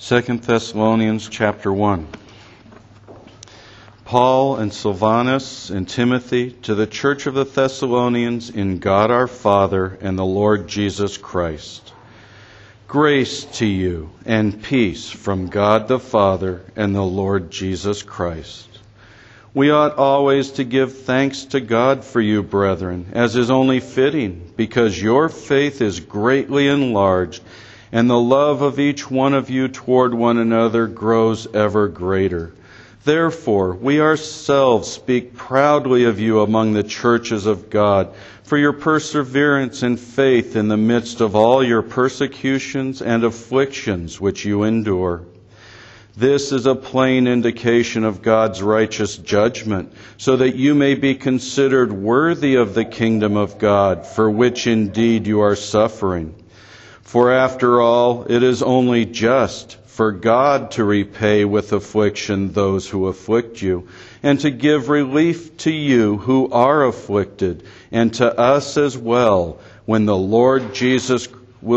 2 Thessalonians chapter 1. Paul and Silvanus and Timothy to the church of the Thessalonians in God our Father and the Lord Jesus Christ. Grace to you and peace from God the Father and the Lord Jesus Christ. We ought always to give thanks to God for you, brethren, as is only fitting, because your faith is greatly enlarged, and the love of each one of you toward one another grows ever greater. Therefore, we ourselves speak proudly of you among the churches of God, for your perseverance and faith in the midst of all your persecutions and afflictions which you endure. This is a plain indication of God's righteous judgment, so that you may be considered worthy of the kingdom of God, for which indeed you are suffering. For after all, it is only just for God to repay with affliction those who afflict you, and to give relief to you who are afflicted, and to us as well, when the Lord Jesus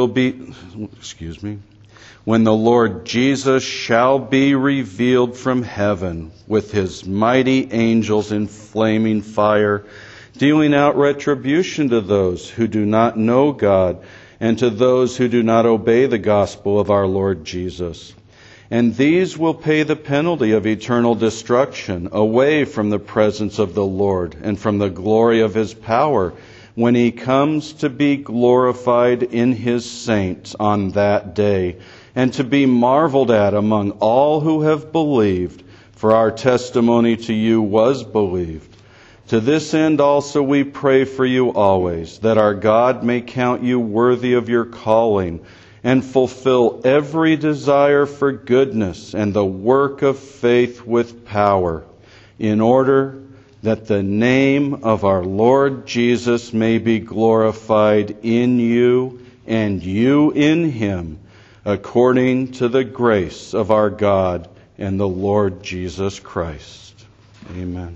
shall be revealed from heaven with his mighty angels in flaming fire, dealing out retribution to those who do not know God, and to those who do not obey the gospel of our Lord Jesus. And these will pay the penalty of eternal destruction away from the presence of the Lord and from the glory of his power when he comes to be glorified in his saints on that day, and to be marveled at among all who have believed, for our testimony to you was believed. To this end also we pray for you always, that our God may count you worthy of your calling, and fulfill every desire for goodness and the work of faith with power, in order that the name of our Lord Jesus may be glorified in you and you in him, according to the grace of our God and the Lord Jesus Christ. Amen.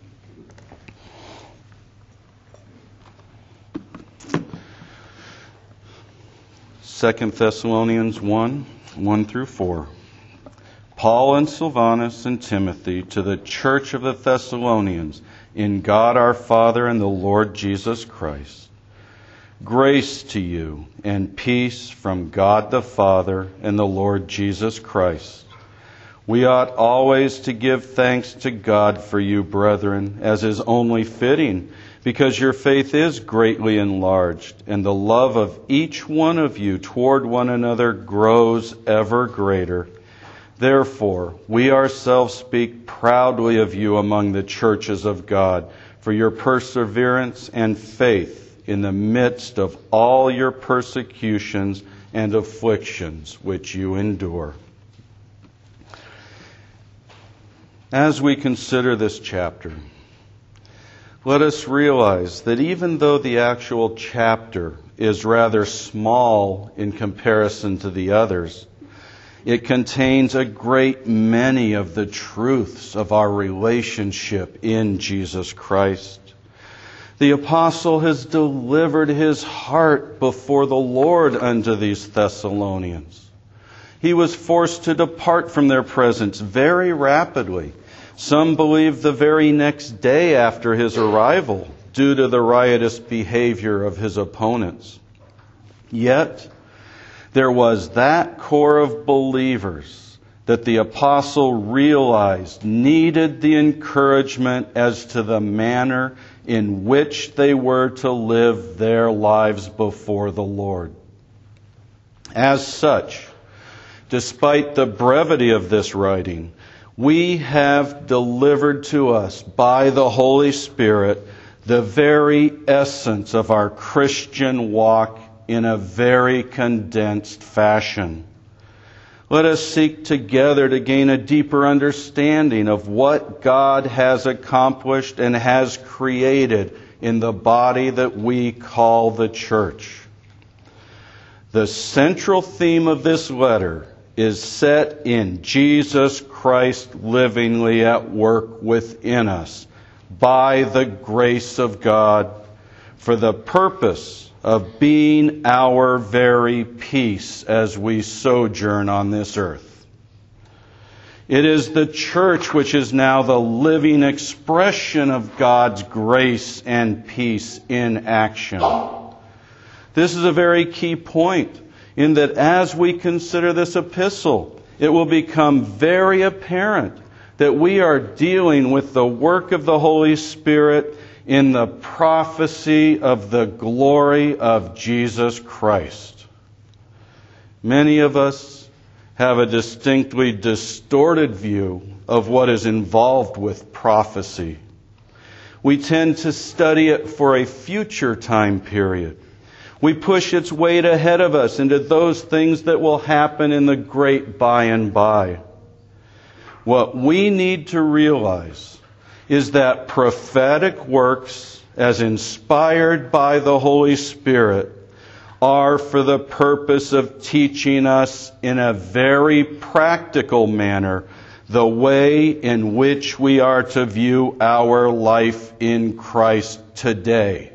Second Thessalonians 1 through 4. Paul and Silvanus and Timothy to the church of the Thessalonians in God our Father and the Lord Jesus Christ. Grace to you and peace from God the Father and the Lord Jesus Christ. We ought always to give thanks to God for you, brethren, as is only fitting, because your faith is greatly enlarged, and the love of each one of you toward one another grows ever greater. Therefore, we ourselves speak proudly of you among the churches of God, for your perseverance and faith in the midst of all your persecutions and afflictions which you endure. As we consider this chapter, let us realize that even though the actual chapter is rather small in comparison to the others, it contains a great many of the truths of our relationship in Jesus Christ. The apostle has delivered his heart before the Lord unto these Thessalonians. He was forced to depart from their presence very rapidly. Some believe the very next day after his arrival, due to the riotous behavior of his opponents. Yet, there was that core of believers that the apostle realized needed the encouragement as to the manner in which they were to live their lives before the Lord. As such, despite the brevity of this writing, we have delivered to us by the Holy Spirit the very essence of our Christian walk in a very condensed fashion. Let us seek together to gain a deeper understanding of what God has accomplished and has created in the body that we call the church. The central theme of this letter is set in Jesus Christ livingly at work within us by the grace of God for the purpose of being our very peace as we sojourn on this earth. It is the church which is now the living expression of God's grace and peace in action. This is a very key point, in that as we consider this epistle, it will become very apparent that we are dealing with the work of the Holy Spirit in the prophecy of the glory of Jesus Christ. Many of us have a distinctly distorted view of what is involved with prophecy. We tend to study it for a future time period. We push its weight ahead of us into those things that will happen in the great by and by. What we need to realize is that prophetic works, as inspired by the Holy Spirit, are for the purpose of teaching us in a very practical manner the way in which we are to view our life in Christ today.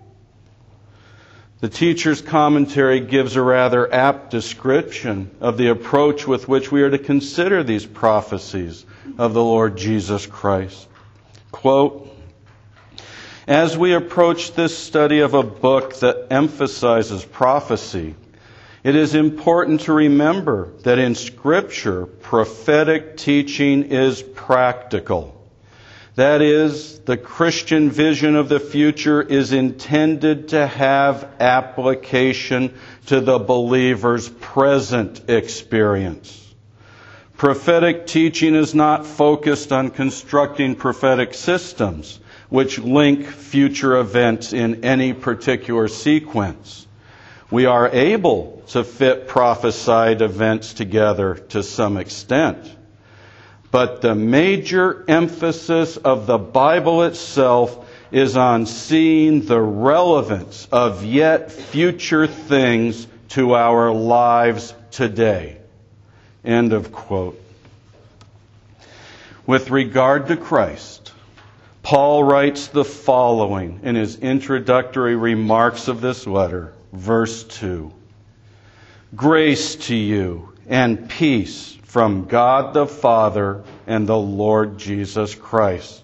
The teacher's commentary gives a rather apt description of the approach with which we are to consider these prophecies of the Lord Jesus Christ. Quote, "As we approach this study of a book that emphasizes prophecy, it is important to remember that in Scripture, prophetic teaching is practical. That is, the Christian vision of the future is intended to have application to the believer's present experience. Prophetic teaching is not focused on constructing prophetic systems which link future events in any particular sequence. We are able to fit prophesied events together to some extent. But the major emphasis of the Bible itself is on seeing the relevance of yet future things to our lives today." End of quote. With regard to Christ, Paul writes the following in his introductory remarks of this letter, verse 2. "Grace to you and peace from God the Father and the Lord Jesus Christ."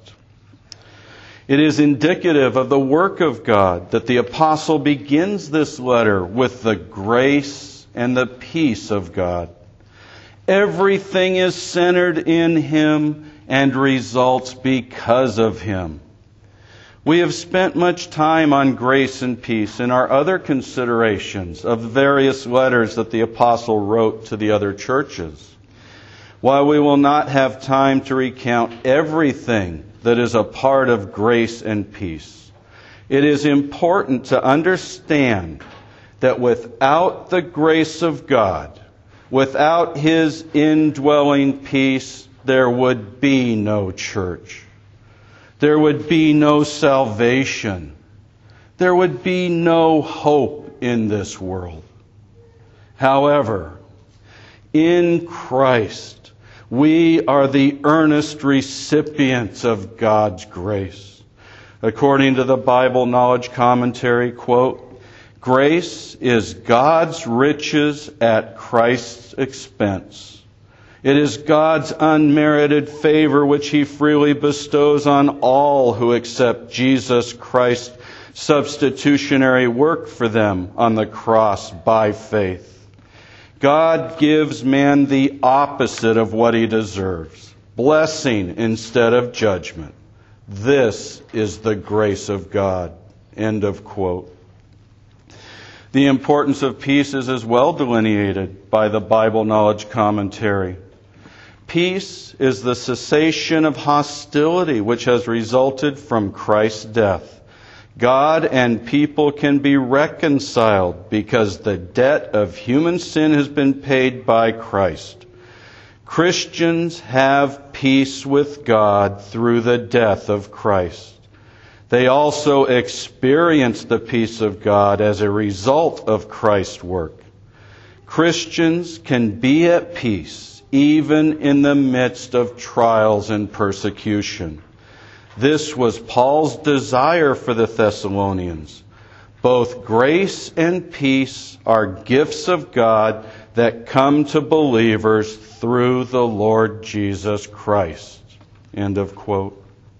It is indicative of the work of God that the apostle begins this letter with the grace and the peace of God. Everything is centered in Him and results because of Him. We have spent much time on grace and peace in our other considerations of the various letters that the apostle wrote to the other churches. While we will not have time to recount everything that is a part of grace and peace, it is important to understand that without the grace of God, without His indwelling peace, there would be no church. There would be no salvation. There would be no hope in this world. However, in Christ, we are the earnest recipients of God's grace. According to the Bible Knowledge Commentary, quote, "Grace is God's riches at Christ's expense. It is God's unmerited favor which He freely bestows on all who accept Jesus Christ's substitutionary work for them on the cross by faith. God gives man the opposite of what he deserves, blessing instead of judgment. This is the grace of God." End of quote. The importance of peace is as well delineated by the Bible Knowledge Commentary. Peace is the cessation of hostility which has resulted from Christ's death. God and people can be reconciled because the debt of human sin has been paid by Christ. Christians have peace with God through the death of Christ. They also experience the peace of God as a result of Christ's work. Christians can be at peace even in the midst of trials and persecution. This was Paul's desire for the Thessalonians. Both grace and peace are gifts of God that come to believers through the Lord Jesus Christ. End of quote.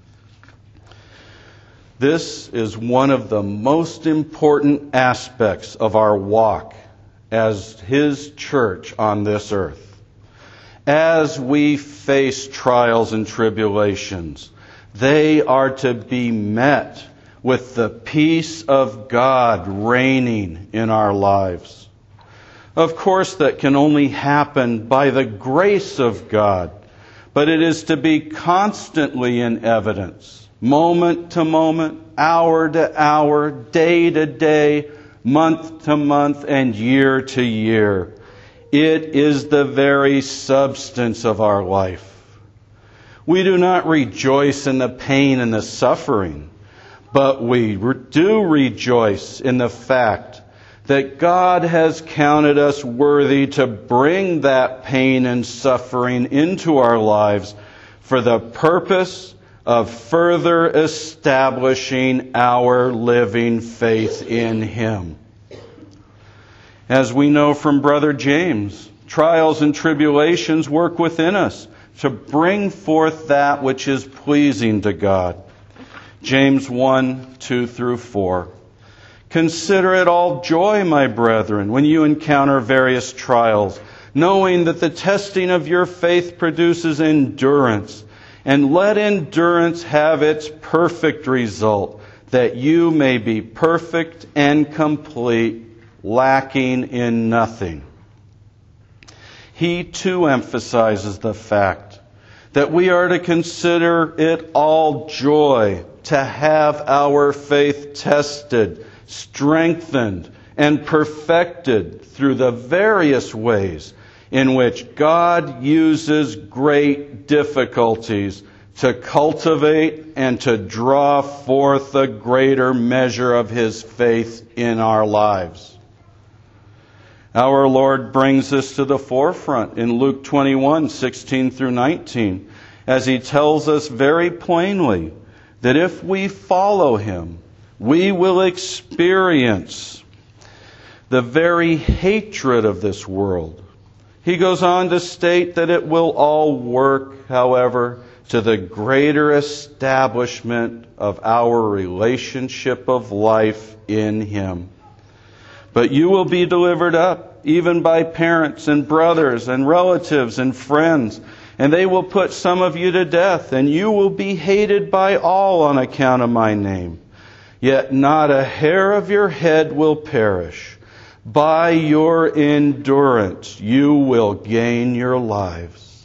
This is one of the most important aspects of our walk as His church on this earth. As we face trials and tribulations, they are to be met with the peace of God reigning in our lives. Of course, that can only happen by the grace of God, but it is to be constantly in evidence, moment to moment, hour to hour, day to day, month to month, and year to year. It is the very substance of our life. We do not rejoice in the pain and the suffering, but we do rejoice in the fact that God has counted us worthy to bring that pain and suffering into our lives for the purpose of further establishing our living faith in Him. As we know from Brother James, trials and tribulations work within us to bring forth that which is pleasing to God. James 1, 2 through 4. Consider it all joy, my brethren, when you encounter various trials, knowing that the testing of your faith produces endurance. And let endurance have its perfect result, that you may be perfect and complete, lacking in nothing. He too emphasizes the fact that we are to consider it all joy to have our faith tested, strengthened, and perfected through the various ways in which God uses great difficulties to cultivate and to draw forth a greater measure of His faith in our lives. Our Lord brings this to the forefront in Luke 21, 16 through 19, as He tells us very plainly that if we follow Him, we will experience the very hatred of this world. He goes on to state that it will all work, however, to the greater establishment of our relationship of life in Him. But you will be delivered up, even by parents and brothers and relatives and friends, and they will put some of you to death, and you will be hated by all on account of my name. Yet not a hair of your head will perish. By your endurance you will gain your lives.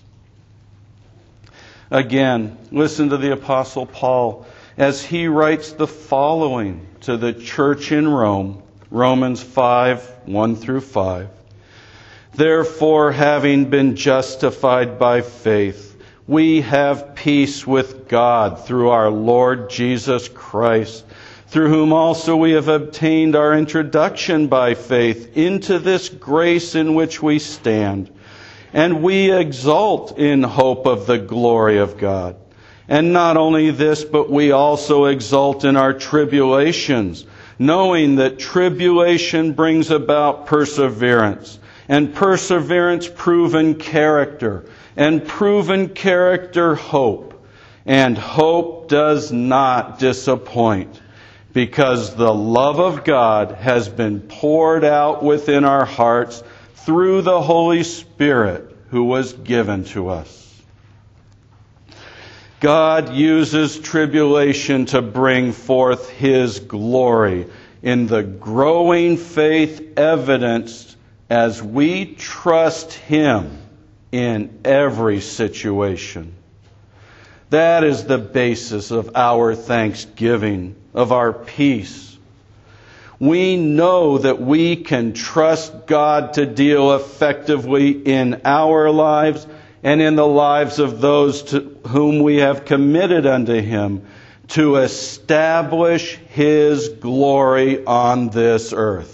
Again, listen to the Apostle Paul as he writes the following to the church in Rome, Romans 5, 1 through 5. Therefore, having been justified by faith, we have peace with God through our Lord Jesus Christ, through whom also we have obtained our introduction by faith into this grace in which we stand. And we exult in hope of the glory of God. And not only this, but we also exult in our tribulations, knowing that tribulation brings about perseverance, and perseverance proven character, and proven character hope. And hope does not disappoint, because the love of God has been poured out within our hearts through the Holy Spirit who was given to us. God uses tribulation to bring forth His glory in the growing faith evidenced as we trust Him in every situation. That is the basis of our thanksgiving, of our peace. We know that we can trust God to deal effectively in our lives and in the lives of those to whom we have committed unto Him to establish His glory on this earth.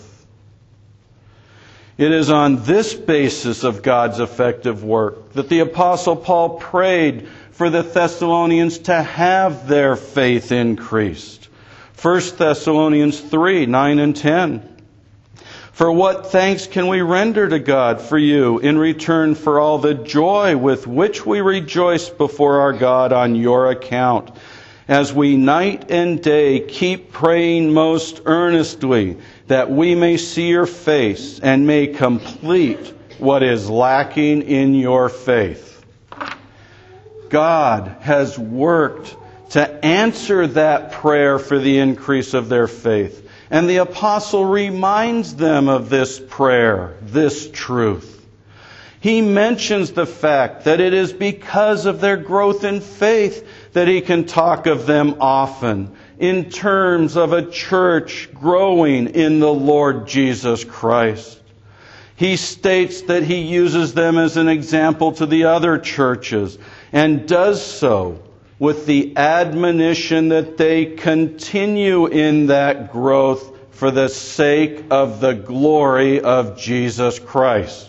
It is on this basis of God's effective work that the Apostle Paul prayed for the Thessalonians to have their faith increased. 1 Thessalonians 3, 9 and 10. For what thanks can we render to God for you in return for all the joy with which we rejoice before our God on your account, as we night and day keep praying most earnestly that we may see your face and may complete what is lacking in your faith. God has worked to answer that prayer for the increase of their faith. And the apostle reminds them of this prayer, this truth. He mentions the fact that it is because of their growth in faith that he can talk of them often in terms of a church growing in the Lord Jesus Christ. He states that he uses them as an example to the other churches and does so with the admonition that they continue in that growth for the sake of the glory of Jesus Christ.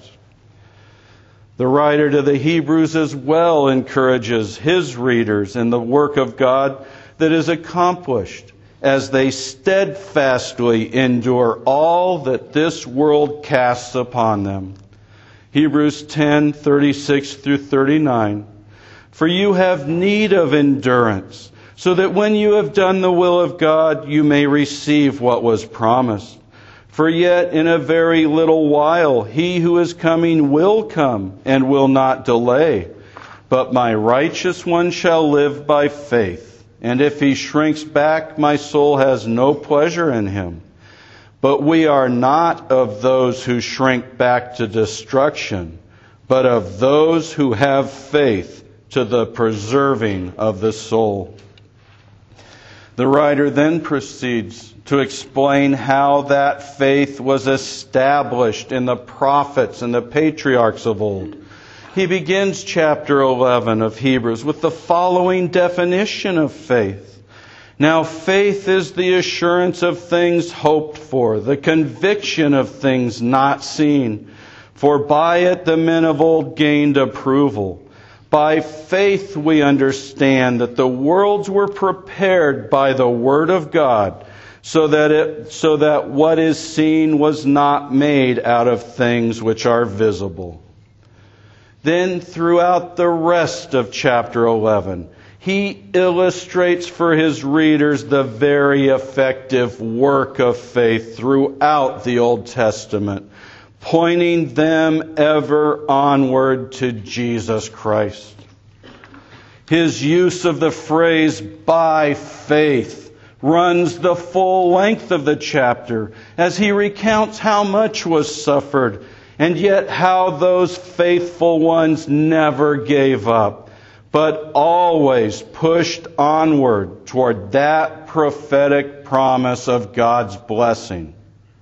The writer to the Hebrews as well encourages his readers in the work of God that is accomplished as they steadfastly endure all that this world casts upon them. Hebrews 10:36 through 39. For you have need of endurance, so that when you have done the will of God, you may receive what was promised. For yet in a very little while he who is coming will come and will not delay. But my righteous one shall live by faith. And if he shrinks back, my soul has no pleasure in him. But we are not of those who shrink back to destruction, but of those who have faith to the preserving of the soul. The writer then proceeds to explain how that faith was established in the prophets and the patriarchs of old. He begins chapter 11 of Hebrews with the following definition of faith. Now faith is the assurance of things hoped for, the conviction of things not seen. For by it the men of old gained approval. By faith we understand that the worlds were prepared by the word of God, so that what is seen was not made out of things which are visible. Then throughout the rest of chapter 11, he illustrates for his readers the very effective work of faith throughout the Old Testament, pointing them ever onward to Jesus Christ. His use of the phrase by faith runs the full length of the chapter as he recounts how much was suffered and yet how those faithful ones never gave up, but always pushed onward toward that prophetic promise of God's blessing.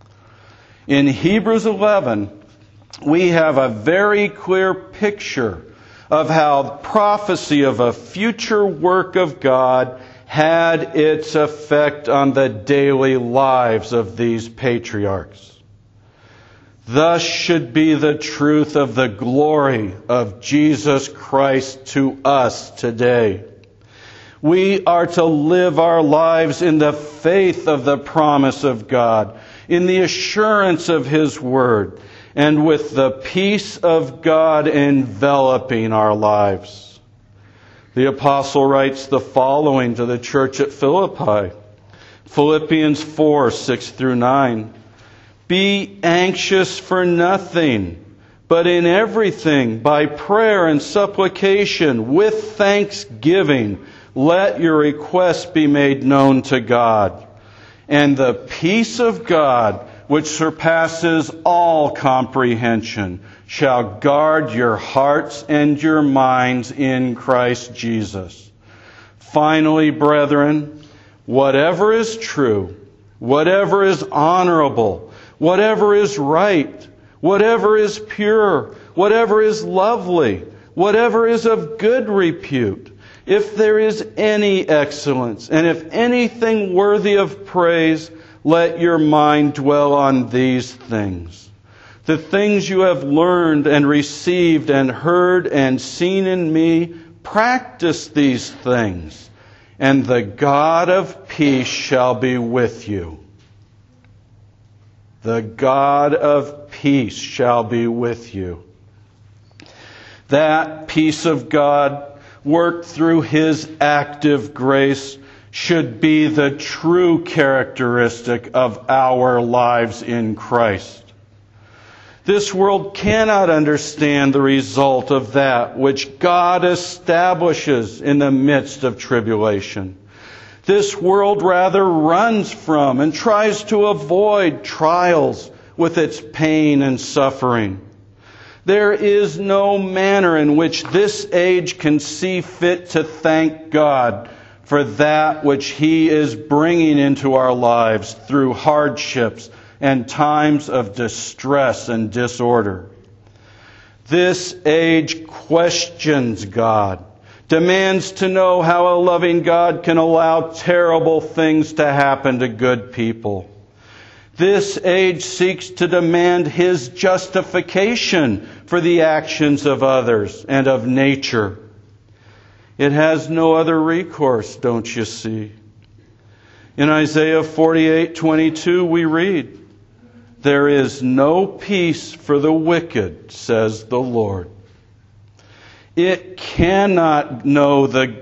In Hebrews 11, we have a very clear picture of how prophecy of a future work of God had its effect on the daily lives of these patriarchs. Thus should be the truth of the glory of Jesus Christ to us today. We are to live our lives in the faith of the promise of God, in the assurance of His Word, and with the peace of God enveloping our lives. The apostle writes the following to the church at Philippi. Philippians 4:6 through 9. Be anxious for nothing, but in everything, by prayer and supplication, with thanksgiving, let your requests be made known to God. And the peace of God, which surpasses all comprehension, shall guard your hearts and your minds in Christ Jesus. Finally, brethren, whatever is true, whatever is honorable, whatever is right, whatever is pure, whatever is lovely, whatever is of good repute, if there is any excellence, and if anything worthy of praise, let your mind dwell on these things. The things you have learned and received and heard and seen in me, practice these things, and the God of peace shall be with you. The God of peace shall be with you. That peace of God, worked through His active grace, should be the true characteristic of our lives in Christ. This world cannot understand the result of that which God establishes in the midst of tribulation. This world rather runs from and tries to avoid trials with its pain and suffering. There is no manner in which this age can see fit to thank God for that which He is bringing into our lives through hardships and times of distress and disorder. This age questions God, demands to know how a loving God can allow terrible things to happen to good people. This age seeks to demand His justification for the actions of others and of nature. It has no other recourse, don't you see? In Isaiah 48:22 we read, "There is no peace for the wicked, says the Lord." It cannot know the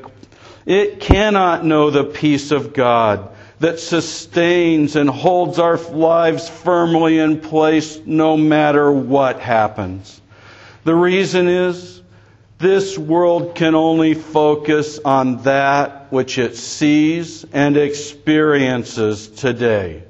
peace of God that sustains and holds our lives firmly in place no matter what happens. The reason is, this world can only focus on that which it sees and experiences today.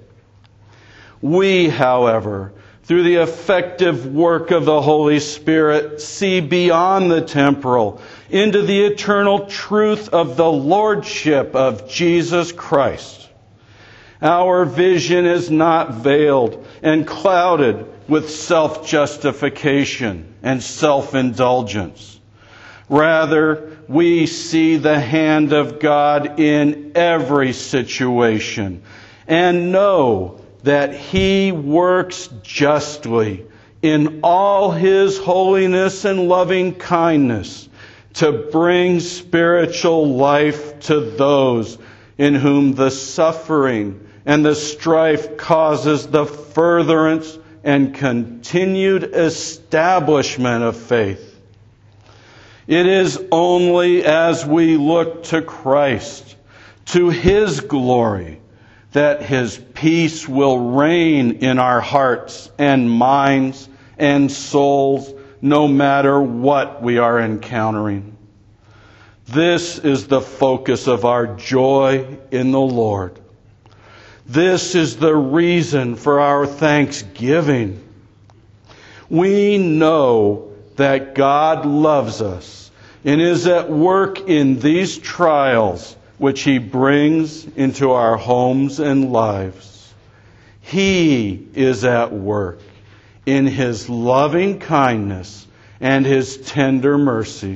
We, however, through the effective work of the Holy Spirit, see beyond the temporal into the eternal truth of the Lordship of Jesus Christ. Our vision is not veiled and clouded with self-justification and self-indulgence. Rather, we see the hand of God in every situation and know that He works justly in all His holiness and loving kindness to bring spiritual life to those in whom the suffering and the strife causes the furtherance and continued establishment of faith. It is only as we look to Christ, to His glory, that His peace will reign in our hearts and minds and souls, no matter what we are encountering. This is the focus of our joy in the Lord. This is the reason for our thanksgiving. We know that God loves us and is at work in these trials which He brings into our homes and lives. He is at work in His loving kindness and His tender mercy.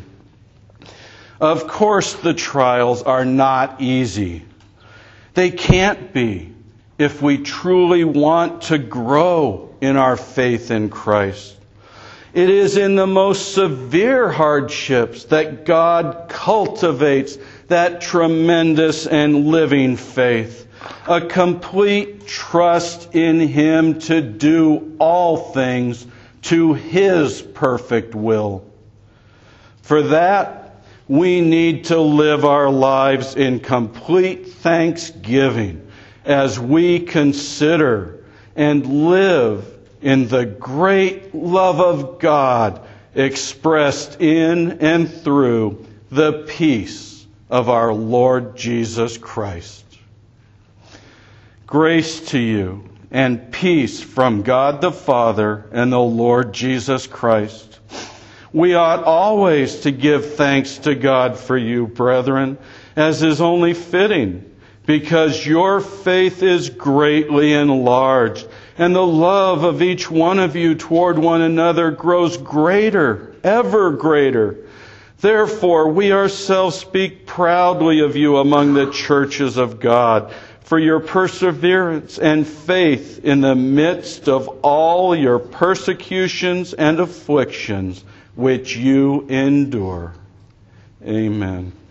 Of course, the trials are not easy. They can't be if we truly want to grow in our faith in Christ. It is in the most severe hardships that God cultivates that tremendous and living faith, a complete trust in Him to do all things to His perfect will. For that, we need to live our lives in complete thanksgiving as we consider and live in the great love of God expressed in and through the peace of our Lord Jesus Christ. Grace to you and peace from God the Father and the Lord Jesus Christ. We ought always to give thanks to God for you, brethren, as is only fitting, because your faith is greatly enlarged, and the love of each one of you toward one another grows greater, ever greater. Therefore, we ourselves speak proudly of you among the churches of God, for your perseverance and faith in the midst of all your persecutions and afflictions which you endure. Amen.